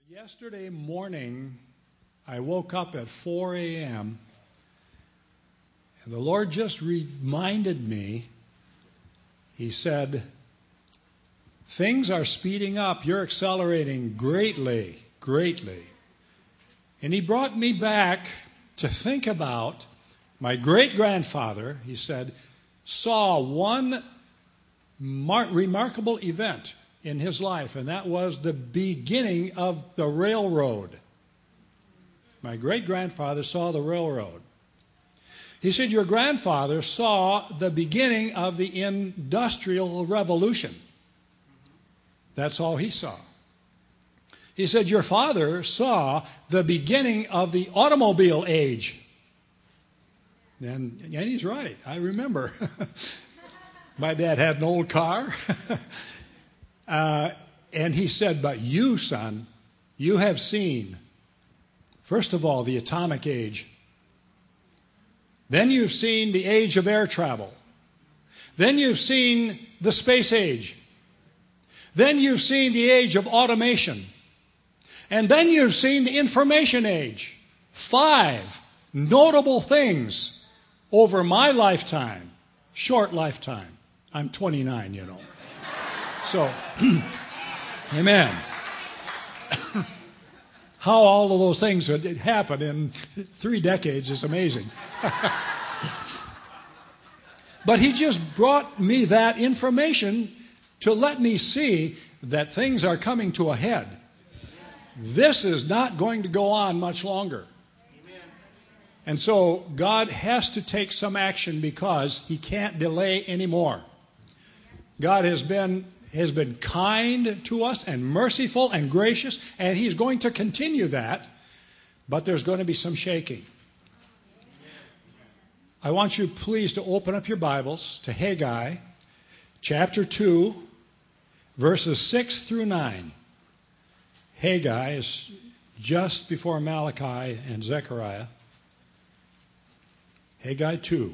Yesterday morning, I woke up at 4 a.m., and the Lord just reminded me, He said, things are speeding up. You're accelerating greatly, greatly. And He brought me back to think about my great-grandfather, he said, saw one remarkable event in his life, and that was the beginning of the railroad. My great-grandfather saw the railroad. He said, your grandfather saw the beginning of the Industrial Revolution. That's all he saw. He said, your father saw the beginning of the automobile age. And he's right. I remember. My dad had an old car. And he said, but you, son, you have seen, first of all, the atomic age. Then you've seen the age of air travel. Then you've seen the space age. Then you've seen the age of automation. And then you've seen the information age. 5 notable things over my lifetime, short lifetime. I'm 29, you know. So, amen. How all of those things would happen in 3 decades is amazing. But he just brought me that information to let me see that things are coming to a head. This is not going to go on much longer. And so God has to take some action because He can't delay anymore. God has been kind to us and merciful and gracious, and He's going to continue that, but there's going to be some shaking. I want you please to open up your Bibles to Haggai, chapter 2, verses 6 through 9. Haggai is just before Malachi and Zechariah. Haggai 2.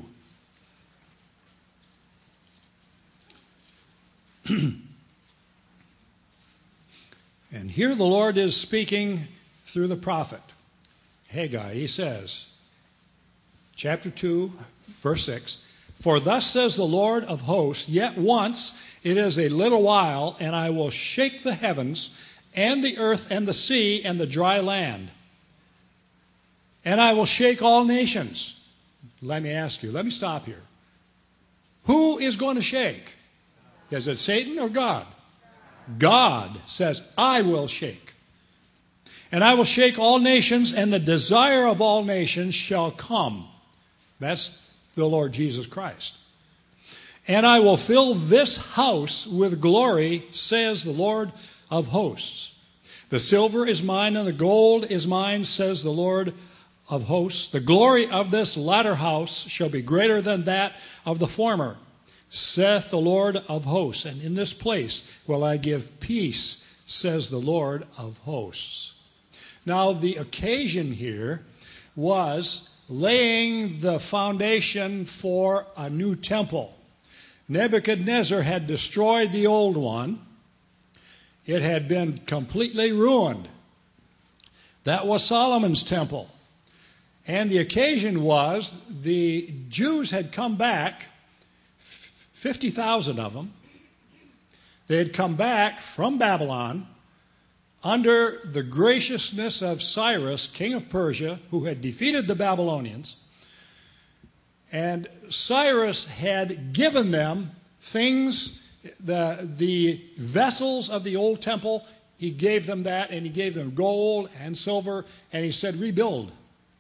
And here the Lord is speaking through the prophet Haggai. He says, chapter 2, verse 6, for thus says the Lord of hosts, yet once it is a little while, and I will shake the heavens and the earth and the sea and the dry land. And I will shake all nations. Let me ask you, let me stop here. Who is going to shake? Is it Satan or God? God says, I will shake. And I will shake all nations, and the desire of all nations shall come. That's the Lord Jesus Christ. And I will fill this house with glory, says the Lord of hosts. The silver is mine, and the gold is mine, says the Lord of hosts. The glory of this latter house shall be greater than that of the former, saith the Lord of hosts. And in this place will I give peace, says the Lord of hosts. Now the occasion here was laying the foundation for a new temple. Nebuchadnezzar had destroyed the old one. It had been completely ruined. That was Solomon's temple. And the occasion was the Jews had come back, 50,000 of them. They had come back from Babylon under the graciousness of Cyrus, king of Persia, who had defeated the Babylonians. And Cyrus had given them things, the vessels of the old temple. He gave them that, and he gave them gold and silver, and he said, rebuild.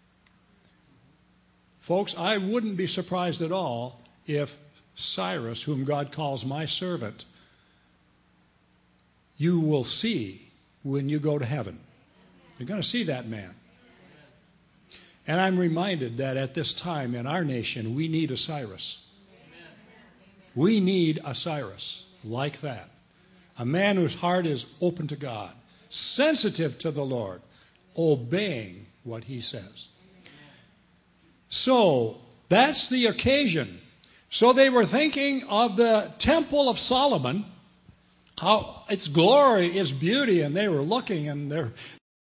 Folks, I wouldn't be surprised at all if Cyrus, whom God calls my servant, you will see when you go to heaven. You're going to see that man. And I'm reminded that at this time in our nation, we need a Cyrus. We need a Cyrus like that. A man whose heart is open to God, sensitive to the Lord, obeying what He says. So, that's the occasion. So they were thinking of the Temple of Solomon, how its glory is beauty, and they were looking and